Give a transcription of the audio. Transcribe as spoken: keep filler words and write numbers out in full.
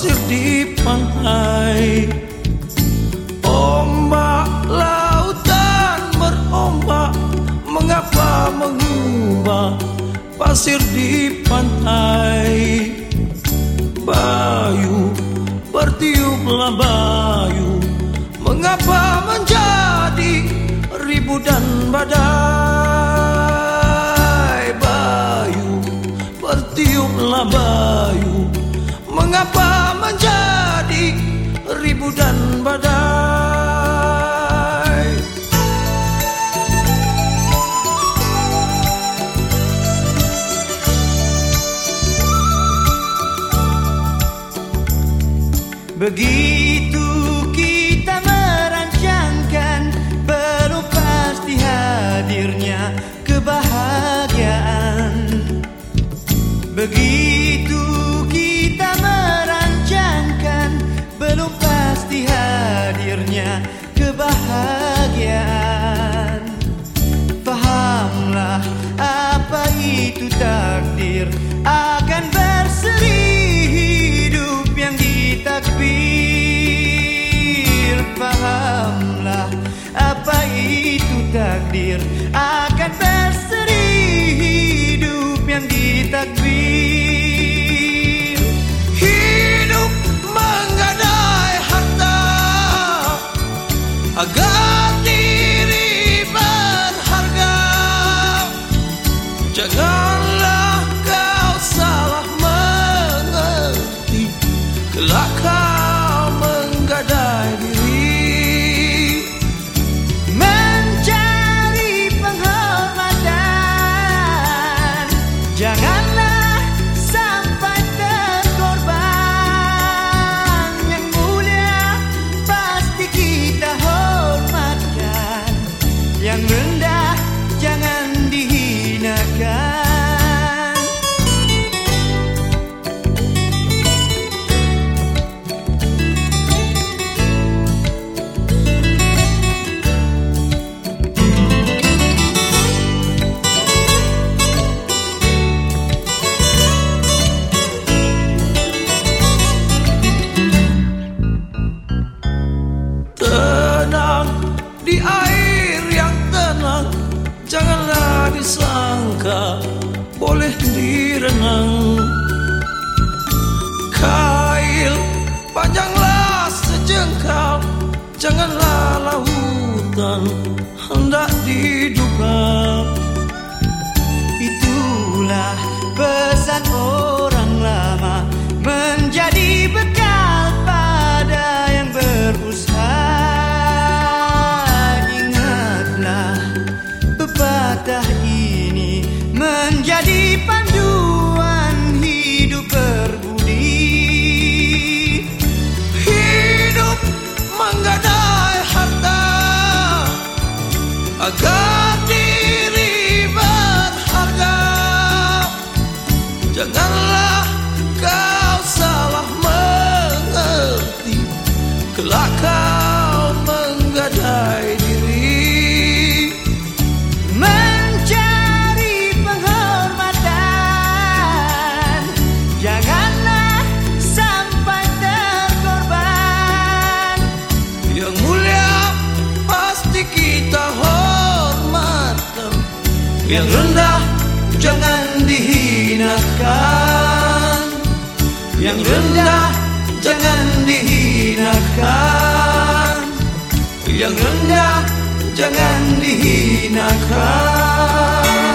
pasir di pantai. Ombak lautan berombak, mengapa mengubah pasir di pantai? Bayu, bertiuplah bayu, mengapa menjadi ribu dan badai? Bayu, bertiuplah bayu, mengapa menjadi ribu dan badai? Begitu kita merancangkan, belum pasti hadirnya kebahagiaan. Begitu kita merancangkan, belum pasti hadirnya kebahagiaan. Fahamlah apa itu takdir, akan berseri hidup yang ditakdir. Fahamlah apa itu takdir, akan berseri hidup yang ditakdir. Hidup menggadai harta agar diri berharga. Janganlah kau salah mengerti, kelak kau menggadai diri. Mencari penghormatan, janganlah sampai terkorban. Yang mulia pasti kita hormatkan, yang rendah jangan dihinakan. Tenang di air yang tenang, janganlah disangka boleh direnang. Kail panjanglah sejengkal, janganlah lautan hendak diduga. Itulah pesan orang lama, menjadi bekal pada yang berusaha. Ingatlah pepatah ini, menjadi panduan hidup berbudi. Hidup menggadai harta agar diri berharga. Janganlah kau salah mengerti, kelak kau menggadai diri. Mencari penghormatan, janganlah sampai terkorban. Yang mulia pasti kita hormatkan, yang rendah jangan dihinakan. Yang rendah jangan dihinakan. Yang rendah jangan dihinakan.